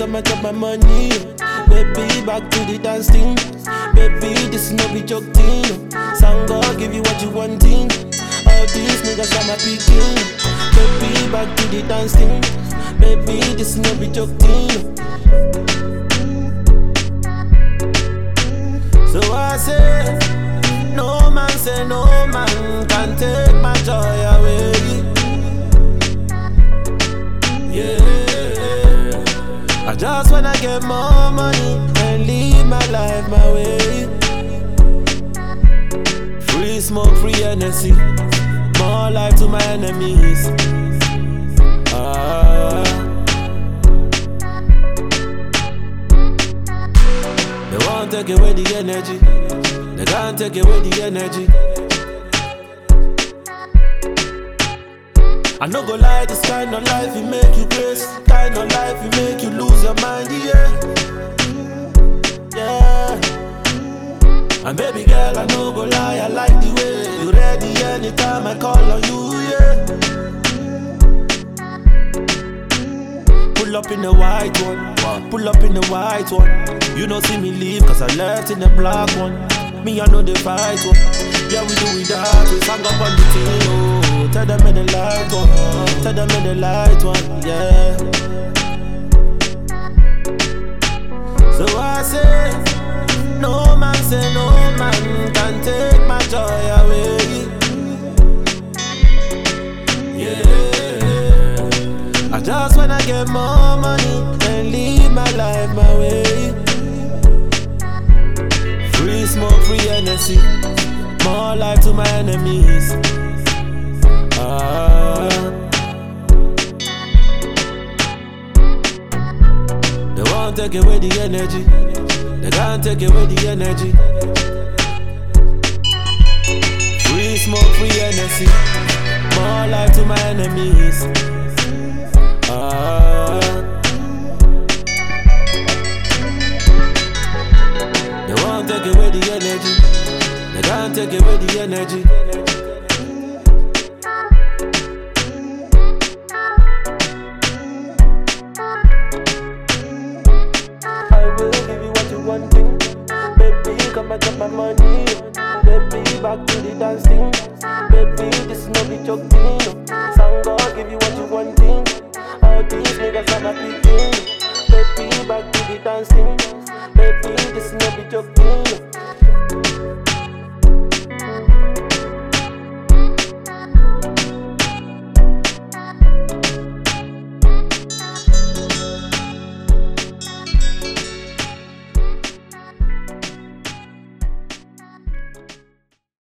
come and chop my money. Baby, back to the dance thing. Baby, this is no be joke thing. Sound God give you what you wanting. All these niggas got my picking. Baby, back to the dance thing. Baby, this is no be joke thing. So I say, no man can take my joy away. Yeah, I just wanna get more money and live my life my way. Free smoke, free energy, more life to my enemies. They won't take away the energy. They can't take away the energy. I no go lie, this kind of life it make you crazy. Kind of life it make you lose your mind, yeah. Yeah. And baby girl, I no go lie, I like the way you ready anytime I call on you, yeah. Pull up in the white one, pull up in the white one. You don't see me leave cause I left in the black one. Me I know the fight one. Yeah, we do it that. We sang up on the team, oh. Tell them in the light one, tell them in the light one, yeah. So I say, no man can take my joy away. Yeah, I just wanna get more money and live my life my way. Free smoke, free energy, more life to my enemies. They won't take away the energy. They can't take away the energy. Free smoke, free energy, more life to my enemies. They won't take away the energy. They can't take away the energy. Wanting. Baby, come and get my money. Baby, back to the dancing. Baby, this is no be joke thing.